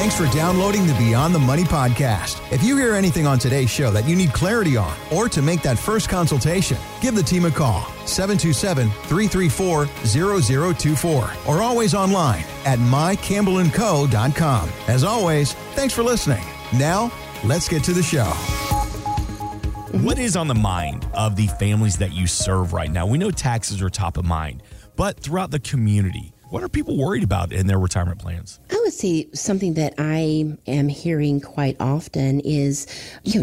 Thanks for downloading the Beyond the Money podcast. If you hear anything on today's show that you need clarity on or to make that first consultation, give the team a call, 727-334-0024, or always online at mycampbellandco.com. As always, thanks for listening. Now, let's get to the show. What is on the mind of the families that you serve right now? We know taxes are top of mind, but throughout the community, what are people worried about in their retirement plans? I would say something that I am hearing quite often is, they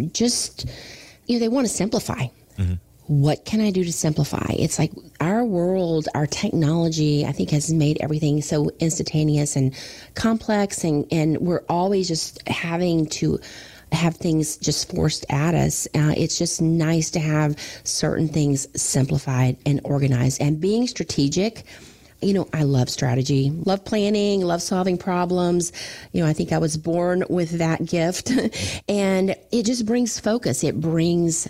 want to simplify. Mm-hmm. What can I do to simplify? It's like our world, our technology, I think has made everything so instantaneous and complex, and we're always just having to have things just forced at us. It's just nice to have certain things simplified and organized and being strategic. I love strategy, love planning, love solving problems. I think I was born with that gift, and it just brings focus. It brings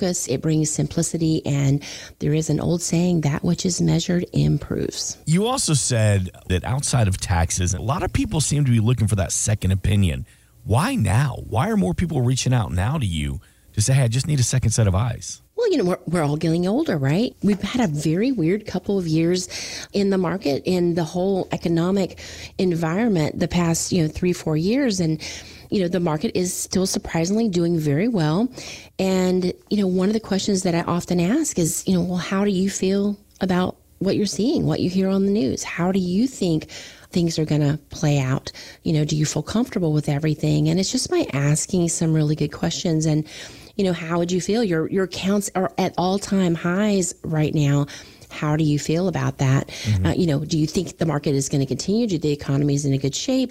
simplicity. And there is an old saying, that which is measured improves. You also said that outside of taxes, a lot of people seem to be looking for that second opinion. Why now? Why are more people reaching out now to you to say, hey, I just need a second set of eyes? Well, we're all getting older, right? We've had a very weird couple of years in the market, in the whole economic environment, the past, 3-4 years. And, the market is still surprisingly doing very well. And, one of the questions that I often ask is, well, how do you feel about what you're seeing, what you hear on the news? How do you think things are going to play out? Do you feel comfortable with everything? And it's just by asking some really good questions. And how would you feel? Your accounts are at all-time highs right now. How do you feel about that? Mm-hmm. Do you think the market is going to continue? Do the economy is in a good shape?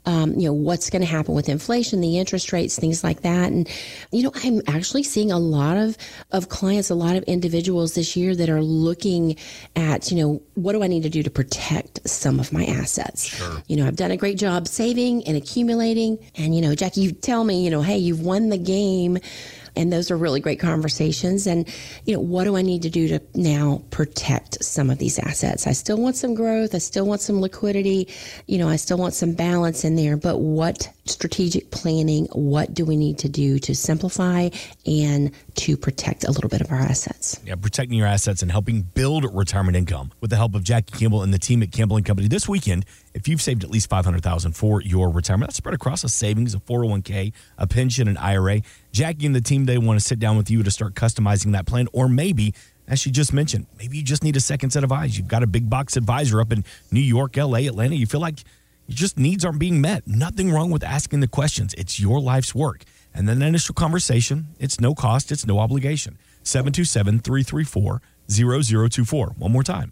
What's going to happen with inflation, the interest rates, things like that? And, I'm actually seeing a lot of clients, a lot of individuals this year that are looking at, what do I need to do to protect some of my assets? Sure. I've done a great job saving and accumulating. And, Jackie, you tell me, hey, you've won the game. And those are really great conversations. And, what do I need to do to now protect some of these assets? I still want some growth. I still want some liquidity. I still want some balance in there. But what strategic planning, what do we need to do to simplify and to protect a little bit of our assets? Yeah, protecting your assets and helping build retirement income with the help of Jackie Campbell and the team at Campbell & Company. This weekend, if you've saved at least $500,000 for your retirement, that's spread across a savings, a 401k, a pension, an IRA. Jackie and the team, they want to sit down with you to start customizing that plan. Or maybe, as she just mentioned, maybe you just need a second set of eyes. You've got a big box advisor up in New York, LA, Atlanta. You feel like your just needs aren't being met. Nothing wrong with asking the questions. It's your life's work. And then the initial conversation, it's no cost, it's no obligation. 727-334-0024. One more time.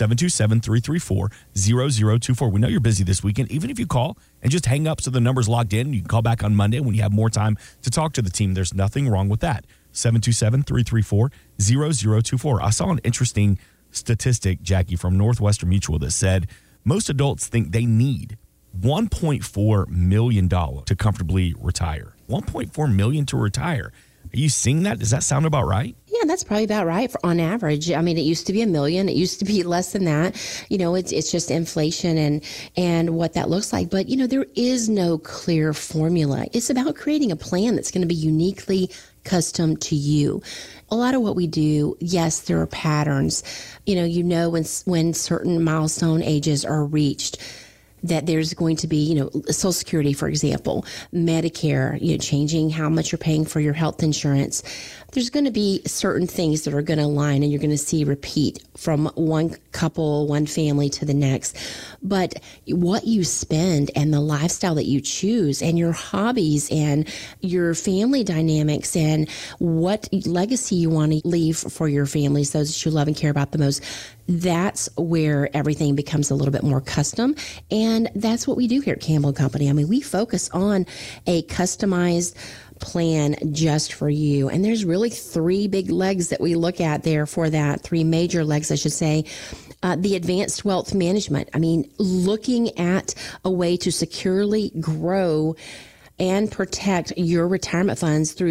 727-334-0024. We know you're busy this weekend. Even if you call and just hang up so the number's logged in, you can call back on Monday when you have more time to talk to the team. There's nothing wrong with that. 727-334-0024. I saw an interesting statistic, Jackie, from Northwestern Mutual that said most adults think they need $1.4 million to comfortably retire. $1.4 million to retire. Are you seeing that? Does that sound about right? Yeah, that's probably about right on average. I mean, it used to be $1 million. It used to be less than that. It's just inflation and what that looks like. But, there is no clear formula. It's about creating a plan that's going to be uniquely custom to you. A lot of what we do, yes, there are patterns. When certain milestone ages are reached, that there's going to be, Social Security, for example, Medicare, changing how much you're paying for your health insurance. There's going to be certain things that are going to align, and you're going to see repeat from one couple, one family to the next. But what you spend and the lifestyle that you choose and your hobbies and your family dynamics and what legacy you want to leave for your families, those that you love and care about the most, that's where everything becomes a little bit more custom. And that's what we do here at Campbell & Company. I mean, we focus on a customized plan just for you. And there's really three big legs that we look at there for that, three major legs, I should say. The advanced wealth management. I mean, looking at a way to securely grow and protect your retirement funds through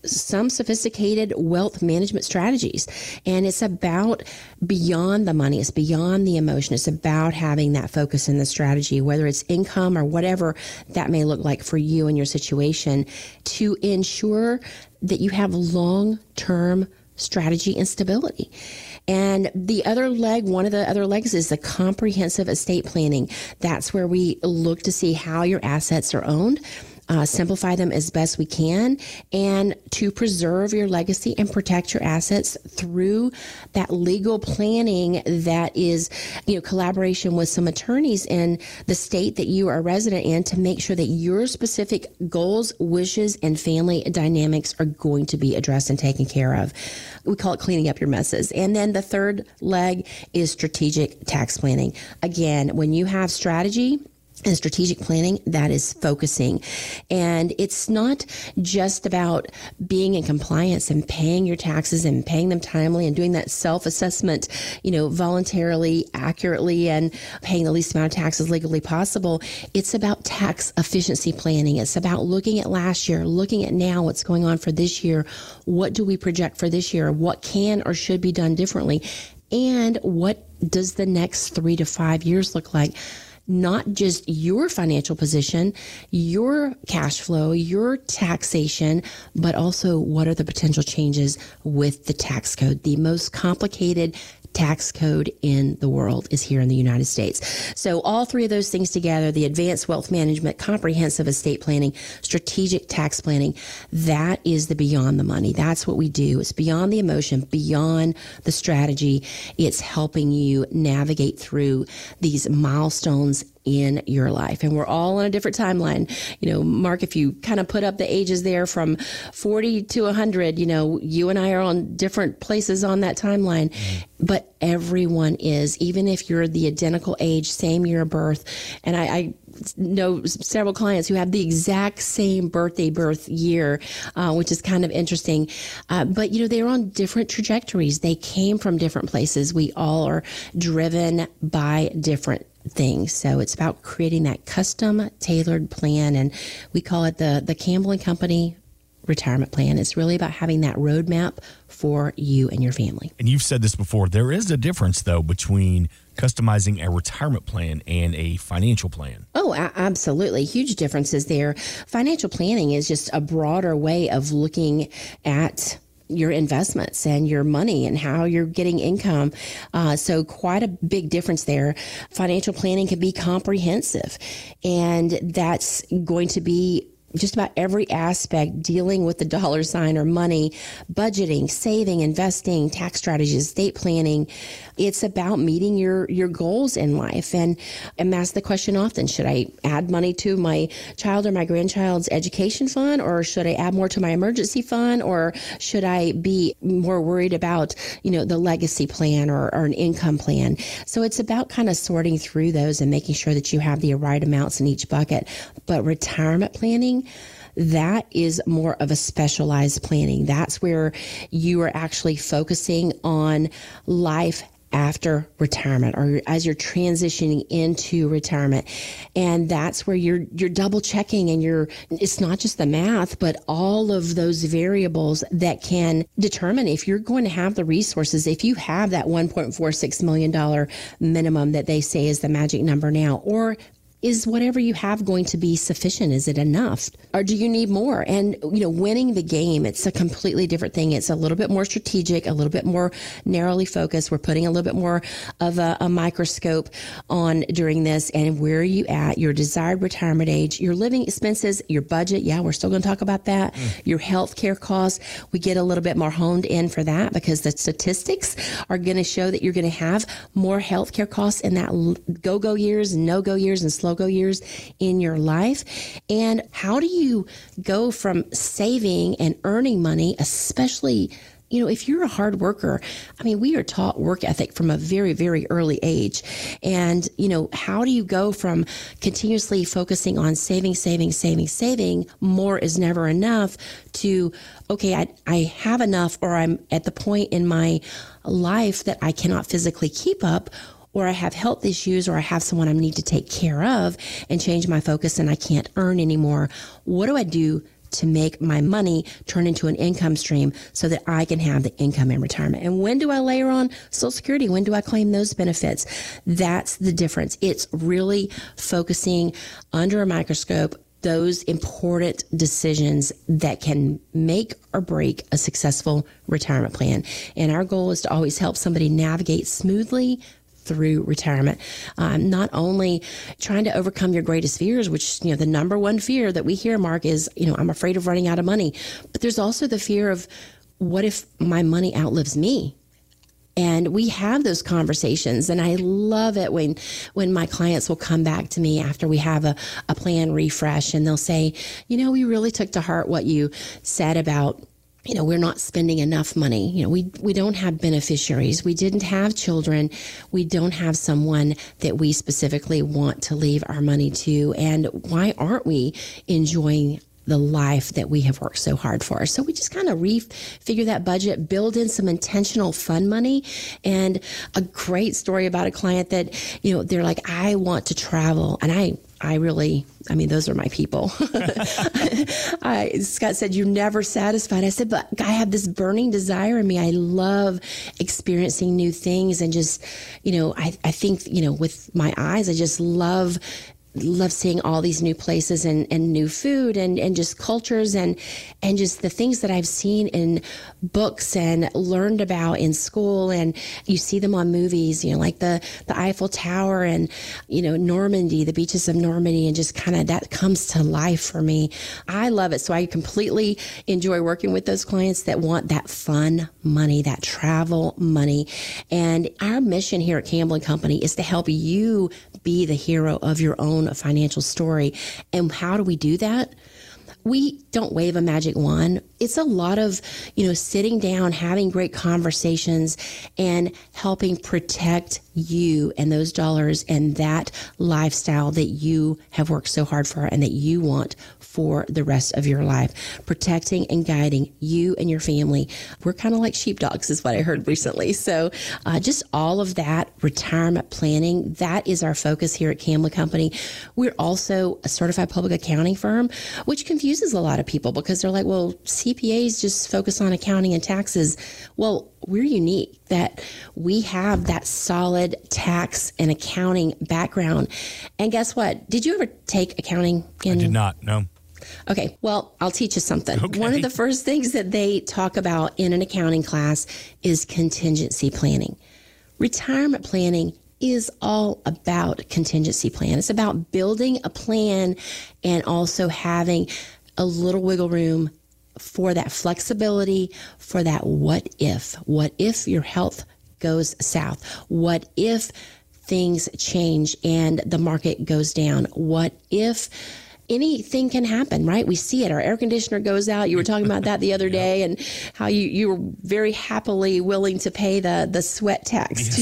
some sophisticated wealth management strategies. And it's about beyond the money. It's beyond the emotion. It's about having that focus in the strategy, whether it's income or whatever that may look like for you and your situation, to ensure that you have long-term strategy and stability. And the other leg, one of the other legs, is the comprehensive estate planning. That's where we look to see how your assets are owned, simplify them as best we can, and to preserve your legacy and protect your assets through that legal planning that is, collaboration with some attorneys in the state that you are a resident in to make sure that your specific goals, wishes, and family dynamics are going to be addressed and taken care of. We call it cleaning up your messes. And then the third leg is strategic tax planning. Again, when you have strategy and strategic planning, that is focusing. And it's not just about being in compliance and paying your taxes and paying them timely and doing that self-assessment, voluntarily, accurately, and paying the least amount of taxes legally possible. It's about tax efficiency planning. It's about looking at last year, looking at now, what's going on for this year. What do we project for this year? What can or should be done differently? And what does the next 3 to 5 years look like? Not just your financial position, your cash flow, your taxation, but also what are the potential changes with the tax code. The most complicated tax code in the world is here in the United States. So all three of those things together, the advanced wealth management, comprehensive estate planning, strategic tax planning, that is the beyond the money. That's what we do. It's beyond the emotion, beyond the strategy. It's helping you navigate through these milestones in your life. And we're all on a different timeline. Mark, if you kind of put up the ages there from 40 to 100, you and I are on different places on that timeline. Mm-hmm. But everyone is, even if you're the identical age, same year of birth. And I know several clients who have the exact same birth year, which is kind of interesting. But, they're on different trajectories. They came from different places. We all are driven by different things. So it's about creating that custom tailored plan. And we call it the Campbell & Company retirement plan. It's really about having that roadmap for you and your family. And you've said this before. There is a difference, though, between customizing a retirement plan and a financial plan. Oh, absolutely. Huge differences there. Financial planning is just a broader way of looking at your investments and your money and how you're getting income. So quite a big difference there. Financial planning can be comprehensive, and that's going to be just about every aspect dealing with the dollar sign or money, budgeting, saving, investing, tax strategies, estate planning. It's about meeting your goals in life. And I'm asked the question often, should I add money to my child or my grandchild's education fund, or should I add more to my emergency fund, or should I be more worried about, the legacy plan or an income plan? So it's about kind of sorting through those and making sure that you have the right amounts in each bucket. But retirement planning, that is more of a specialized planning. That's where you are actually focusing on life after retirement, or as you're transitioning into retirement. And that's where you're double checking, and it's not just the math, but all of those variables that can determine if you're going to have the resources, if you have that $1.46 million minimum that they say is the magic number now, or is whatever you have going to be sufficient? Is it enough? Or do you need more? And, winning the game, it's a completely different thing. It's a little bit more strategic, a little bit more narrowly focused. We're putting a little bit more of a microscope on during this. And where are you at? Your desired retirement age, your living expenses, your budget. Yeah, we're still going to talk about that. Your health care costs. We get a little bit more honed in for that because the statistics are going to show that you're going to have more health care costs in that go-go years, no-go years, and slow go years in your life. And how do you go from saving and earning money, especially, if you're a hard worker? We are taught work ethic from a very, very early age. And, how do you go from continuously focusing on saving, more is never enough, to, okay, I have enough, or I'm at the point in my life that I cannot physically keep up, or I have health issues, or I have someone I need to take care of and change my focus and I can't earn anymore. What do I do to make my money turn into an income stream so that I can have the income in retirement. And when do I layer on Social Security? When do I claim those benefits? That's the difference. It's really focusing under a microscope those important decisions that can make or break a successful retirement plan. And our goal is to always help somebody navigate smoothly through retirement. Not only trying to overcome your greatest fears, which, the number one fear that we hear, Mark, is, I'm afraid of running out of money. But there's also the fear of, what if my money outlives me? And we have those conversations, and I love it when my clients will come back to me after we have a plan refresh, and they'll say, we really took to heart what you said about, we're not spending enough money. We don't have beneficiaries. We didn't have children. We don't have someone that we specifically want to leave our money to. And why aren't we enjoying the life that we have worked so hard for? So we just kind of refigure that budget, build in some intentional fun money. And a great story about a client that, they're like, I want to travel. And I really, those are my people. Scott said, you're never satisfied. I said, but I have this burning desire in me. I love experiencing new things. And just, I think, with my eyes, I just love seeing all these new places and new food and just cultures and just the things that I've seen in books and learned about in school. And you see them on movies, like the Eiffel Tower and, Normandy, the beaches of Normandy, and just kind of that comes to life for me. I love it. So I completely enjoy working with those clients that want that fun money, that travel money. And our mission here at Campbell & Company is to help you be the hero of your own financial story. And how do we do that? We don't wave a magic wand. It's a lot of, sitting down, having great conversations, and helping protect you and those dollars and that lifestyle that you have worked so hard for and that you want for the rest of your life. Protecting and guiding you and your family. We're kind of like sheepdogs, is what I heard recently. So just all of that retirement planning, that is our focus here at Campbell & Company. We're also a certified public accounting firm, which confuses a lot of people because they're like, well, CPAs just focus on accounting and taxes. Well, we're unique that we have that solid tax and accounting background. And guess what? Did you ever take accounting? I did not, no. Okay, well, I'll teach you something. Okay. One of the first things that they talk about in an accounting class is contingency planning. Retirement planning is all about contingency plan. It's about building a plan and also having a little wiggle room for that flexibility, for that what if. What if your health goes south? What if things change and the market goes down? What if anything can happen, right? We see it. Our air conditioner goes out. You were talking about that the other day, and how you were very happily willing to pay the sweat tax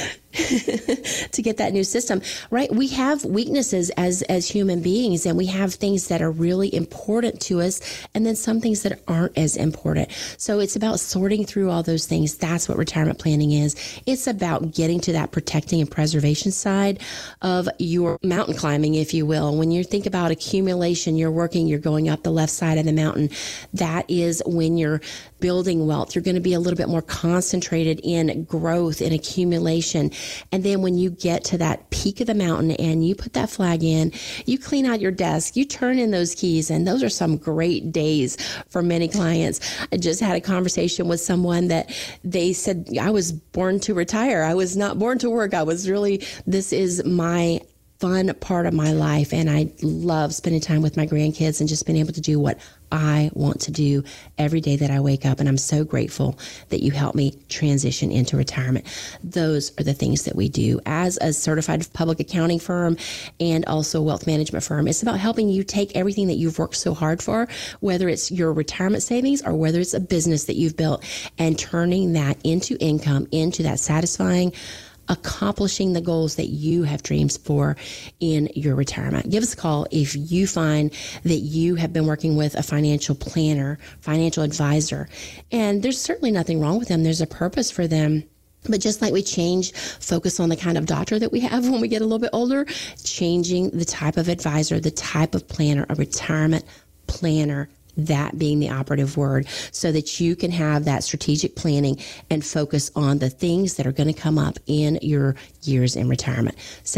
to get that new system, right? We have weaknesses as human beings, and we have things that are really important to us, and then some things that aren't as important. So it's about sorting through all those things. That's what retirement planning is. It's about getting to that protecting and preservation side of your mountain climbing, if you will. When you think about accumulation, you're going up the left side of the mountain. That is when you're building wealth. You're going to be a little bit more concentrated in growth and accumulation. And then when you get to that peak of the mountain and you put that flag in, you clean out your desk, you turn in those keys, and those are some great days for many clients. I just had a conversation with someone that they said, I was born to retire. I was not born to work. This is my fun part of my life, and I love spending time with my grandkids and just being able to do what I want to do every day that I wake up. And I'm so grateful that you helped me transition into retirement. Those are the things that we do as a certified public accounting firm and also a wealth management firm. It's about helping you take everything that you've worked so hard for, whether it's your retirement savings or whether it's a business that you've built, and turning that into income, into that satisfying, accomplishing the goals that you have dreams for in your retirement. Give us a call if you find that you have been working with a financial planner, financial advisor, and there's certainly nothing wrong with them. There's a purpose for them. But just like we focus on the kind of doctor that we have when we get a little bit older, changing the type of advisor, the type of planner, a retirement planner that being the operative word, so that you can have that strategic planning and focus on the things that are going to come up in your years in retirement.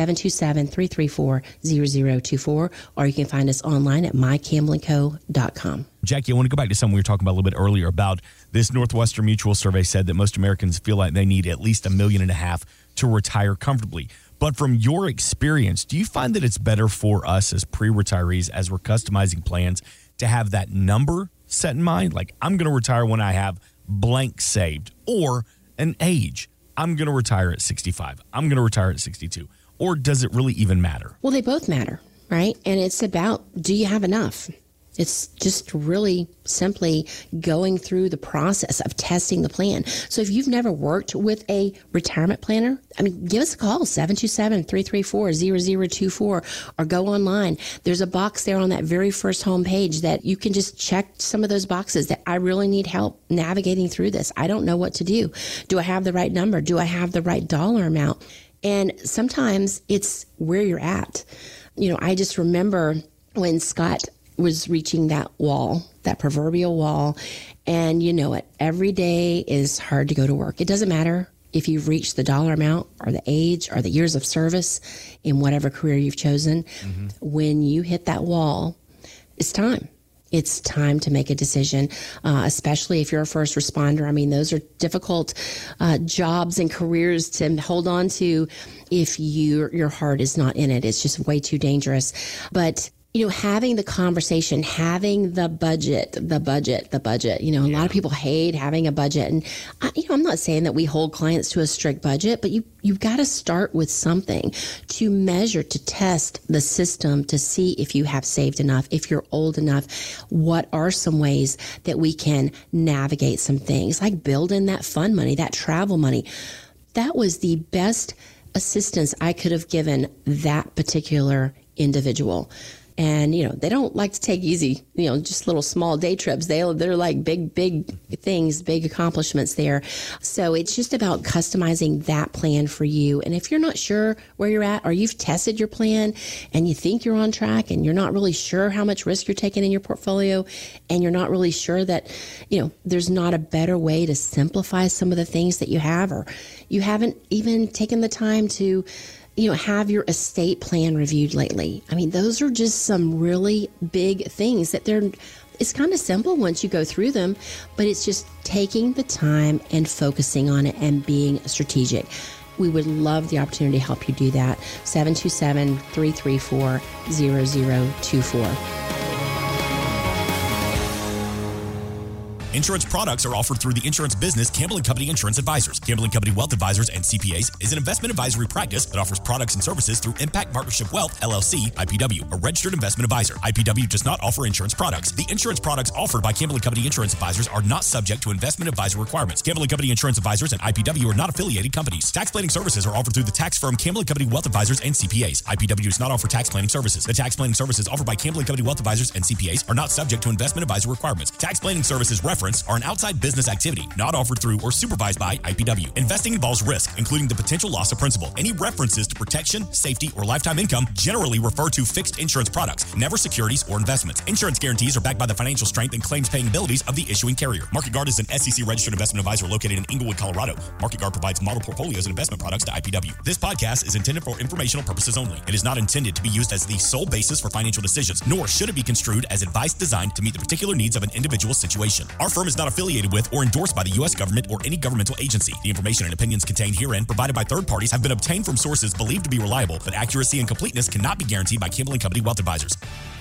727-334-0024, or you can find us online at mycampbellandco.com. Jackie, I want to go back to something we were talking about a little bit earlier about this Northwestern Mutual survey said that most Americans feel like they need at least $1.5 million to retire comfortably. But from your experience, do you find that it's better for us as pre-retirees, as we're customizing plans, to have that number set in mind? Like, I'm going to retire when I have blank saved, or an age. I'm going to retire at 65. I'm going to retire at 62. Or does it really even matter? Well, they both matter, right? And it's about, do you have enough? It's just really simply going through the process of testing the plan. So if you've never worked with a retirement planner, give us a call, 727-334-0024, or go online. There's a box there on that very first homepage that you can just check some of those boxes that I really need help navigating through this. I don't know what to do. Do I have the right number? Do I have the right dollar amount? And sometimes it's where you're at. I just remember when Scott was reaching that wall, that proverbial wall. And you know it, every day is hard to go to work. It doesn't matter if you've reached the dollar amount or the age or the years of service in whatever career you've chosen. Mm-hmm. When you hit that wall, it's time. It's time to make a decision, especially if you're a first responder. Those are difficult jobs and careers to hold on to if your heart is not in it. It's just way too dangerous. But having the conversation, having the budget. A lot of people hate having a budget. And, I'm not saying that we hold clients to a strict budget, but you've got to start with something to measure, to test the system, to see if you have saved enough, if you're old enough. What are some ways that we can navigate some things, like build in that fun money, that travel money? That was the best assistance I could have given that particular individual. And, they don't like to take easy, just little small day trips. They're like big things, big accomplishments there. So it's just about customizing that plan for you. And if you're not sure where you're at, or you've tested your plan and you think you're on track and you're not really sure how much risk you're taking in your portfolio, and you're not really sure that, there's not a better way to simplify some of the things that you have, or you haven't even taken the time to have your estate plan reviewed lately. Those are just some really big things that it's kind of simple once you go through them, but it's just taking the time and focusing on it and being strategic. We would love the opportunity to help you do that. 727-334-0024. Insurance products are offered through the insurance business Campbell & Company Insurance Advisors. Campbell & Company Wealth Advisors and CPAs is an investment advisory practice that offers products and services through Impact Partnership Wealth, LLC, IPW, a registered investment advisor. IPW does not offer insurance products. The insurance products offered by Campbell & Company Insurance Advisors are not subject to investment advisor requirements. Campbell & Company Insurance Advisors and IPW are not affiliated companies. Tax planning services are offered through the tax firm Campbell & Company Wealth Advisors and CPAs. IPW does not offer tax planning services. The tax planning services offered by Campbell & Company Wealth Advisors and CPAs are not subject to investment advisor requirements. Tax planning services referenced are an outside business activity, not offered through or supervised by IPW. Investing involves risk, including the potential loss of principal. Any references to protection, safety, or lifetime income generally refer to fixed insurance products, never securities or investments. Insurance guarantees are backed by the financial strength and claims-paying abilities of the issuing carrier. MarketGuard is an SEC-registered investment advisor located in Inglewood, Colorado. MarketGuard provides model portfolios and investment products to IPW. This podcast is intended for informational purposes only. It is not intended to be used as the sole basis for financial decisions, nor should it be construed as advice designed to meet the particular needs of an individual situation. Our firm is not affiliated with or endorsed by the U.S. government or any governmental agency. The information and opinions contained herein, provided by third parties, have been obtained from sources believed to be reliable, but accuracy and completeness cannot be guaranteed by Campbell & Company Wealth Advisors.